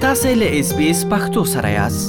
تاسو له SBS پښتو سره یاست.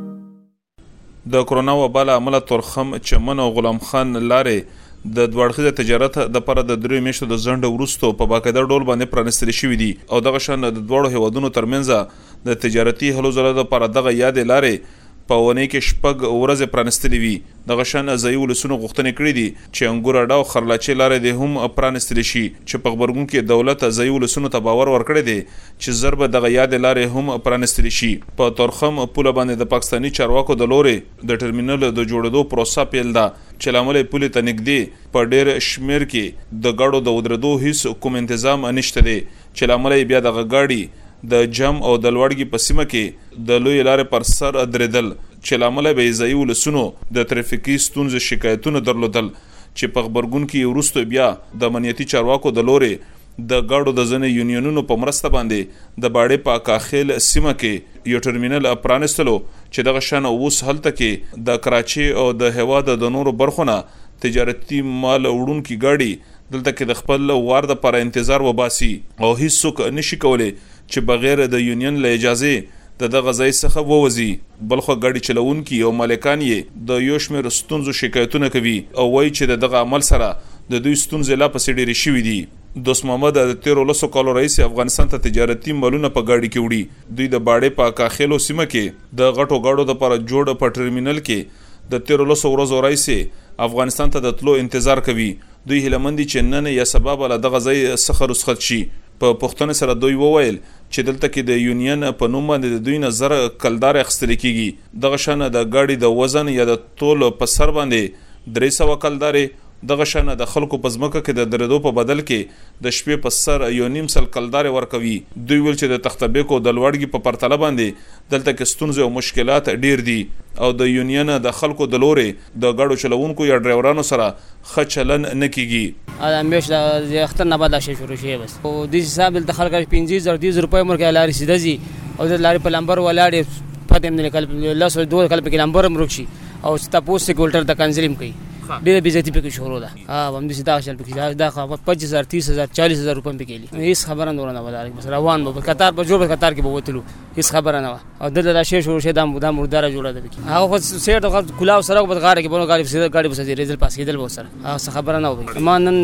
د کرونا وبا له امله تورخم، چمن او غلام خان لارې د دوړخیزه تجارت د لپاره د 3 میاشتو د ځنډ وروسته په باقاعده ډول باندې پرانستل شوې دي او دغه شان د دوړو هیوادونو ترمنځ د تجارتي هلو ځلو لپاره دغه یاد لارې په ونې کې شپږ ورځې پرانستلې وي. دغه شان ځایي ولسونو غوښتنې کړې دي چې انګور اډه او خرلاچې لارې د هم پرانستل شي چې په خبرګون کې دولت ځایي ولسونو ته باور ورکړی دی چې ضرب دغه یاد لارې هم پرانستل شي. په تورخم پوله باندې د پاکستاني چارواکو د لورې د ټرمینل د جوړېدو پروسه پیل ده چې لامل پوله ته نږدې په ډېر شمیر کې د غاړو د ودرېدو هیڅ کوم تنظیم نشته دی چې لامل بیا دغه غاړي د جم او د لوړګي په سیمه کې د لوی لارې پر سر درېدل چې لامل به ځایي ولسونو د ترافیکي ستونزې شکایتونه درلودل چې په خبرګون کې وروسته بیا د امنیتي چارواکو د لورې د غاړو د ځنې یونیونونو په مرسته باندې د باړې په کاخیل سیمه کې یو ټرمینل پرانستلو چې دغه شان اوس هلته کې د کراچي او د هوا د نورو برخونه تجارتي مال وړونکي غاړي دلته کې د خپل وار د پر انتظار وباسي او هیڅ څوک نشي کولای چې بغیر د یونین له اجازه د غځای څخه ووزي. بلخو غاډي چلوونکي او مالکان یې د یو شمېر ستونزو شکایتونه کوي او وایي چې دغه عمل سره د دوی ستونزې لا پسې ډېرې شوې دي. دوست محمد د 13 کالو رئیس افغانستان ته تجارتي مالونه په غاډي کې وړي. دوی د باړې په کاخیلو سیمه کې د غټو غاړو د لپاره جوړ په ټرمینل کې د 13 ورځو رئیس افغانستان ته د تلو انتظار کوي. دوی هلمندي چې نن یا سبب له دغه ځای څخه رخصت شي. په پښتون سره دوی وویل چې دلته کې د یونین په نوم باندې د دوی نظر کلدار اخستل کیږي. دغه شان د غاډي د وزن یا د تول په سر باندې 300 کلدارې دغه شان د خلکو په ځمکه کې د درېدو په بدل کې د شپې په سر یو نیم سل کلدارې ورکوي. دوی ویل چې د تختبیکو د لوړګي په پرتله باندې دلته کې ستونزې او مشکلات ډیر دي او د یونین د خلکو د لورې د غاډو چلوونکو یا ډرایورانو سره ښه چلن نه کیږي. همیش د اختر نه بعد شي شروع شي بس او د حساب د خلک 15,000 روپۍ مرګه لاري سیده زی او د لاري په لمبر ولاړې پته نه کل الله سو دوه کل په لمبر مرګ شي او تاسو سکیورټر د کنسلیم کوي ډېر بیزتی پکې شروع ده. هم د سیده شل پکې دا 25,000 30,000 40,000 روپۍ پکې هیڅ خبره نه ورنه ولاره بس روان به قطار په جوړ قطار کې به وتلو هیڅ خبره نه او د راشي شروع شه د مردار جوړه ده پکې هغه سیټ د کلاو سره په غاړه کې بونو غاړي بس ریزل پاس کېدل به سره هغه خبره نه وي. ما نن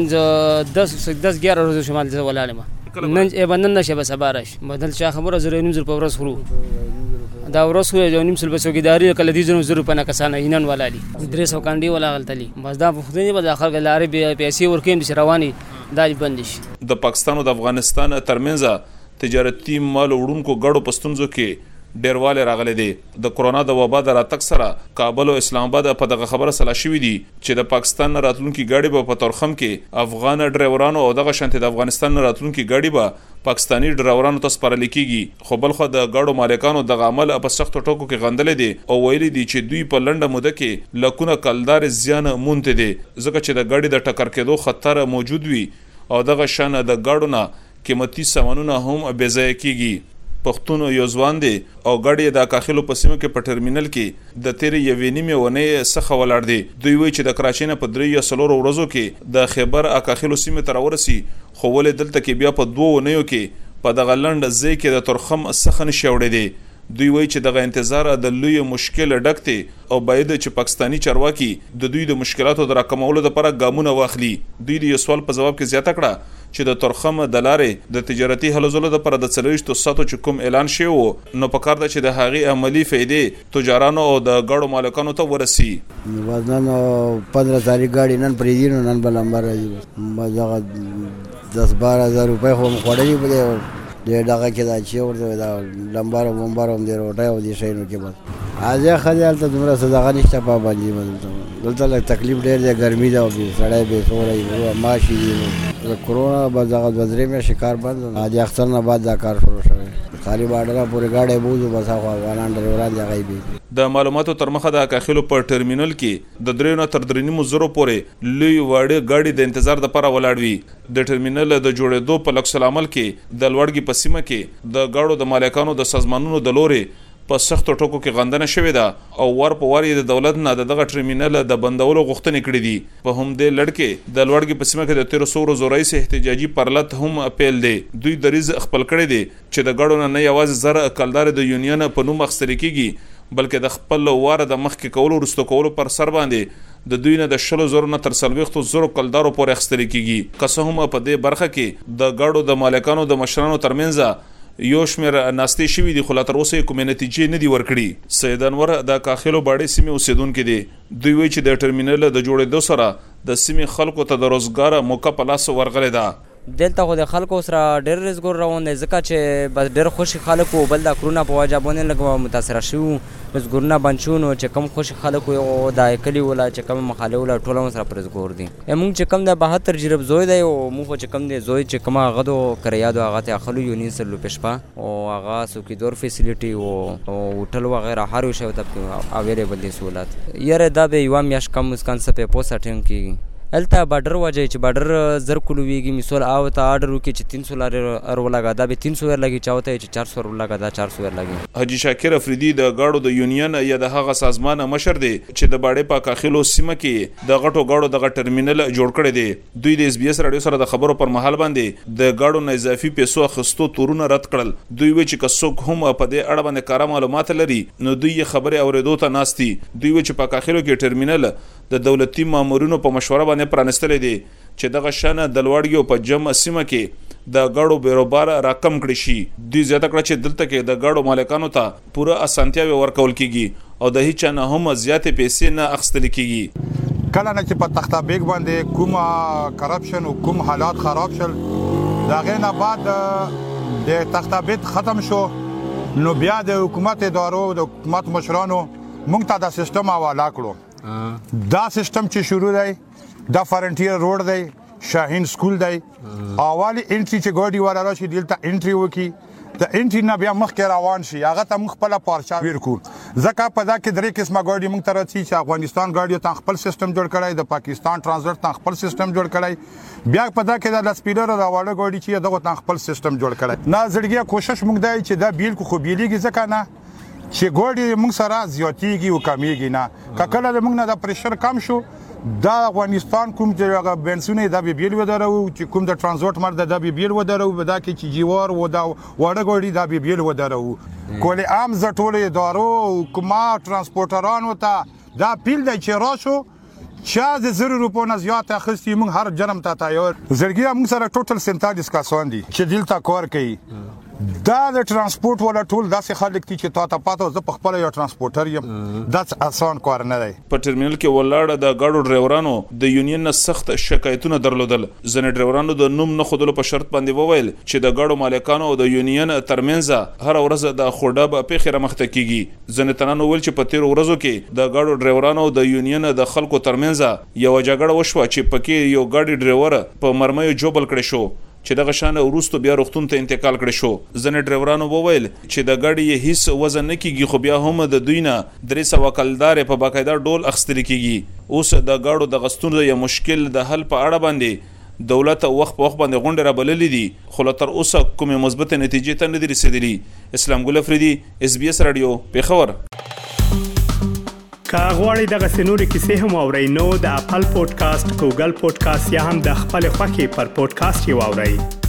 10 11 ورځې شمال ته ولاله ما نن بنن نشه به سبا راش بدل چا خبره زره نیم زر په ورځ خورو دا ورځ خو یو نیم سل په څوکیداری کله دي زر په نه کسانه اینن ولالي 300 کانډي ولا غلطلی بس دا په خدای به داخل لارې به پیسې ورکیم چې رواني دای بندش. د پاکستان او د افغانستان ترمنځ تجارتي مال وړونکو غړو پستونزو کې ډیرواله راغلي دي. د کرونا د وبا د راتګ سره کابل او اسلام آباد په دغه خبره سلا شوې دي چې د پاکستان راتلونکي غاډي په تورخم کې افغان ډرایورانو او دغه شانتي د افغانستان راتلونکي غاډي به پاکستانی ډرایورانو ته سپارل کیږي. خو بلخو د غاډو مالکانو د عمل په سخت ټکو کې غندل دي او ویلي دي چې دوی په لنډه موده کې لکونه کلدار زیان مونته دي ځکه چې د غاډي د ټکر کېدو خطر موجود وي او دغه شان د غاډو نه قیمتي سامانونه هم بېځایه کیږي. پښتون یو ځوان دی او غاډي د کاخلو په سیمه کې په ټرمینل کې د تیرې یوې نیمه ونې څخه ولاړ دی. دوی وایي چې د کراچۍ نه په 3 یا 4 ورځو کې د خیبر کاخلو سیمه تر ورسي خو ولې دلته کې بیا په 2 ونیو کې په دغه لند ځای کې د تورخم څخه نشوړې دي. دوی وایي چې دغه انتظار د لوی مشکل ډک دی او باید چې پاکستانی چارواکي د دوی د مشکلاتو د راکمولو لپاره ګامونه واخلي. دوی د سوال په جواب کې زیاته کړه چې د تورخم د لارې د تجارتي هلو ځلو لپاره د 40 ساتو چې کوم اعلان شوی وو نو په کار ده چې د هغې عملی فائدې تجارانو او د غاړو مالکانو ته ورسي. وزن 15 تاریخ غاډي نن پرې دي نن بل امر راځي مزه 10-12 هزار روپۍ خو مخوړې په دغه کې دا چې ورته دا لمبار هم دی روټه او دي شي نو کې بس ازه خیال ته دومره صدقه نشته په باندې دلته تکلیف ډېر دی ګرمي دا او سړی به سوري ماشي د کرونا بعد دغه وزرې مې شکار بند اج اختر نه بعد دا کار شروع شوی خالي باډره پورې گاډي بوزو بس هغه افغانان ډرایوران دی غیبي. د معلوماتو تر مخه د کاخلو پر ټرمینل کې د 3 نه تر 3.5 زره پورې لوی واړه گاډي د انتظار لپاره ولاړ وي. د ټرمینل د جوړېدو په لکس العمل کې د لوړګي په سیمه کې د غاړو د مالکانو د سازمانونو د لوري په سختو ټکو کې غندنه شوې ده او ور په ور د دولت نه دغه ټرمینل د بندولو غوښتنې کړې دي. په همدې لړ کې د لوړګي په سیمه کې د 1300 ورځو رئیس احتجاجي پرلط هم اپیل دی. دوی دریز خپل کړی دی چې د ګډو نه یوازې زر کلدار د یونین په نوم اخیستل کیږي بلکې د خپل واره د مخکې کولو وروسته کولو پر سر باندې د دوی نه د 100,000 نه تر 40,000 کلدارو پورې اخیستل کیږي. که څه هم په دې برخه کې د ګاډو د مالکانو د مشرانو ترمنځ یو شمېر ناستې شوي دي خو لا تر اوسه کومې نتیجې نه دي ورکړي. سید انور د کاخلو باډې سیمې اوسیدونکو دي. دوی وایي چې د ټرمینل د جوړېدو سره د سیمې خلکو ته د روزګار موقع په لاس ورغلې ده. دلته خو د خلکو سره ډېر رزګور روان دی ځکه چې بس ډېر خوشي خلک وو بل د کرونا په وجه باندې لږ متاثره شوي رزګورونه بند شوي نو چې کوم خوشي خلک وو د کلي ولا چې کوم مخالف ولا ټول سره پر رزګور دي. موږ چې کوم د 72 جریب زوی دی او موږ چې کوم دی زوی چې کوم هغه دو کریادو هغه ته اخلو یونین سره لوپشپا او هغه سوکیدور فیسیلیټي او هوټل وغیرہ هر یو شی ته اویلیبل دي سہولت. یاره دا به یو میاش کم مسکان سپه پوسټ ټیم کیږي الته بارډر وجه چې بارډر زر کلو ویږي مثال او ته آرډر وکي چې 300 لار ور لگا دا به 300 ور لګي چاوته چې 400 ور لگا دا 400 ور لګي. حاجی شاکر افریدی د گاډو د یونین یا د هغه سازمان مشر دی چې د باډې په کاخلو سیمه کې د غټو گاډو د ټرمینل جوړ کړی دی. دوی د اس بي اس رادیو سره د خبرو پر مهال باندې د گاډو نه اضافي پیسو اخستو تورونه رد کړل. دوی وی چې کڅوک هم په دې اړه باندې کار معلومات لري نو دوی خبره اوریدو ته ناستي. دوی وی چې په کاخلو کې ټرمینل د دولتي مامورینو په مشوره باندې پرانستل دي چې دغه شانه د لوړګیو په جمع سیمه کې د ګاډو بیروبار راکم کړي شي. دوی زیاته کړه چې دلته کې د ګاډو مالکانو ته پوره اسانتیاوي ورکول کیږي او د هیڅ نه هم زیاتې پیسې نه اخیستل کیږي. کله نه چې په تخته بیگ باندې کوم کرپشن او کوم حالات خراب شول دا غینه بعد د تخته بیگ ختم شو نو بیا د حکومت ادارو د حکومت مشرانو موږ ته دا سیستم حواله کړو. دا سیستم چې شروع دی دا فرنټیر روډ دی شاهین سکول دی اوالی انټری چې ګاډي والا راشي دلته انټری وکي د انټری نه بیا مخکې روان شي هغه ته موږ خپل پارچا ورکو ځکه په دا کې درې قسمه ګاډي موږ ته راځي چې افغانستان ګاډي ته خپل سیستم جوړ کړی د پاکستان ترانزیت ته خپل سیستم جوړ کړی بیا په دا کې د لسپیلر او واړه ګاډي چې دغه ته خپل سیستم جوړ کړی. نه زړګي کوشش موږ دی چې دا بیل کو خو بیلېږي ځکه نه چې ګاډي موږ سره زیاتېږي او کمیږي نه کله موږ نه د پریشر کم شو دا افغانستان کوم چې بنسونه دا به بیل ودرو چې کوم د ترانزیت مرده دا به بیل ودرو به دا کې چې جیوار و دا وړه ګاډي دا به بیل ودرو کولې عام زټول ادارو کومه ترانسپورټرانو ته دا پیل دی چې راشو چا د 0 روپو نه زیات اخستي موږ هر جرم ته تیار زړګي موږ سره ټوټل 47 کسان دي چې دلته کار کوي. دا د ترانسپورت ولا ټول داسې خلک دي چې تاسو پاتو زه په خپل یو ترانسپورټر یم دا آسان کار نه دی. په ټرمینل کې ولاړ د گاډو ډرایورانو د یونین نه سخت شکایتونه درلودل. ځنې ډرایورانو د نوم نه خودلو په شرط باندې وویل چې د گاډو مالکانو او د یونین ترمنځ هر ورځ د خوډه په پیخره مخته کیږي. ځنې تنانو ویل چې په 13 ورځو کې د گاډو ډرایورانو او د یونین د خلکو ترمنځ یو جګړه وشوه چې پکې یو گاډي ډرایور په مرمۍ جوبل کړی شو چې دغه شان وروسته بیا روغتون ته انتقال کړی شو. ځنې ډرایورانو وویل چې د ګاډي هیڅ وزن نه کیږي خو بیا هم د دوی نه 300 کلدار په باقاعده ډول اخیستل کیږي. اوس د ګاډو د غستون یا مشکل د حل په اړه باندې دولت وخت په وخت باندې غونډه را بللې دي خو تر اوسه کومه مثبت نتیجې ته نه دي رسیدلي. اسلام ګل افریدي اس بي اس رادیو پیښور. که غواړئ دغه سنوري کیسې هم اورئ نو د خپل پودکاسټ ګوګل پودکاسټ یا هم د خپل خوښي پر پودکاسټ یو اورئ.